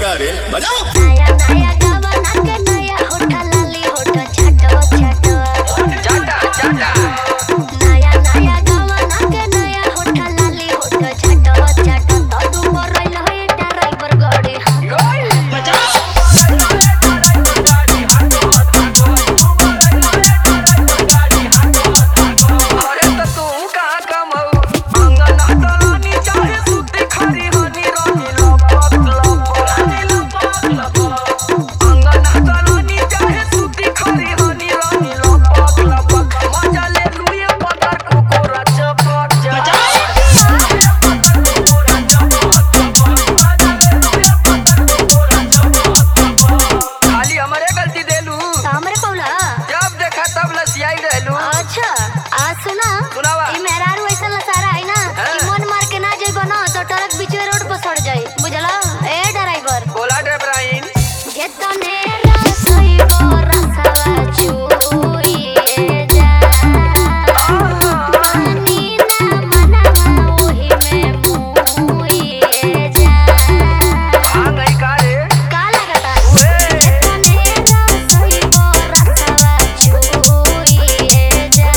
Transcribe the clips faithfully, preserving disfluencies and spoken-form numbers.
बजा रे बजा। नया नया गवाना के नया होठा लाली होठा छाटो छाटो चाटा चाटा नया नया गवाना के नया होठा लाली होठा छाटो छाटो तो तू पर रही है ड्राइवर गाड़ी अरे तो तू कहाँ कमाऊ अंगना दलानी चाहे सूती खरी हनी रानी लपक लपक रानी लपक लपक अंगना दलानी चाहे सूती खरी हनी रानी लपक लपक मजा ले लुए पतर कुकुरा चपक खाली हमारे गलती देलू हमरे पौला जब देखा तब लसियाई रहलू। अच्छा आज सुना सुनावा। ई मेहरारू ऐसा लसारा है ना हाँ। कि मन मार के ना जाइबो ना तो ट्रक बीच में रोड पर सड़ जाई बुझला ए ड्राइवर बोला ड्राइवर जे तने रसइबो रसवा चुइए जा पानी ना मनवा ओही में मुइए जा हाँ गई का रे का लगता ओए जे तने रसइबो रसवा चुइए जा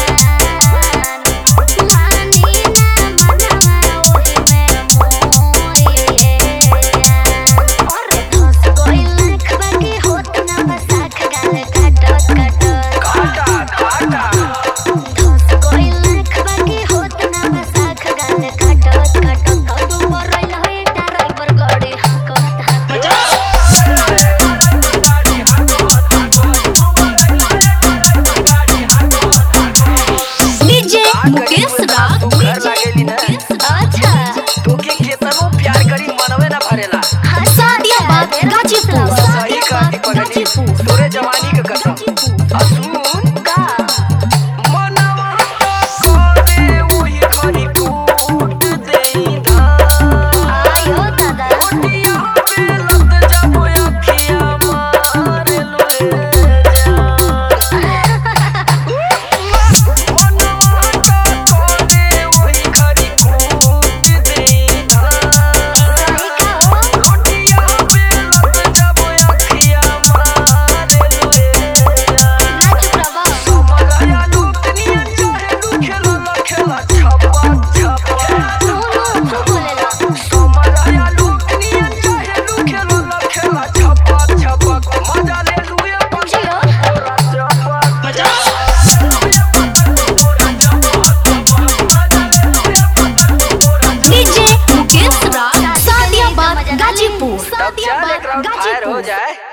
पानी ना मनवा ओही में मुइए जा और धस गइल खबकी होत ना बसाख गाल काटत काटत काटा काटा धस गइल खबकी होत ना बसाख गाल काटत काटत तो तू पर रही है ड्राइवर गाड़ी कहत डीजे मुकेश राग तू घर लागेली ना अच्छा तोके केतनो प्यार करी मनवे ना भरेला। सादियाबाद गाजीपुर सही कहती पगली तोरे जवानी के कसम असून का मनवा तो कोने उही खरी कूट देई धान आयो दादा ओटिया पे लत जब अखिया मारे लुए जान मनवा तो कोने उही खरी कूट देई धान सही का हो ओटिया पे लत जब अखिया मारे लुए जान ना चुप रहो समझाया लूटनिया चाहे लू खेला ला खेला छपा छपा तू नो तू बोलेला समझाया लूटनिया चाहे लू खेला ला खेला छपा छपा मजा ले लुए जियो पूरा छपा मजा डीजे मुकेश राग सादियाबाद गाजीपुर तब चल एक राउंड फायर हो गाजीपुर जाए।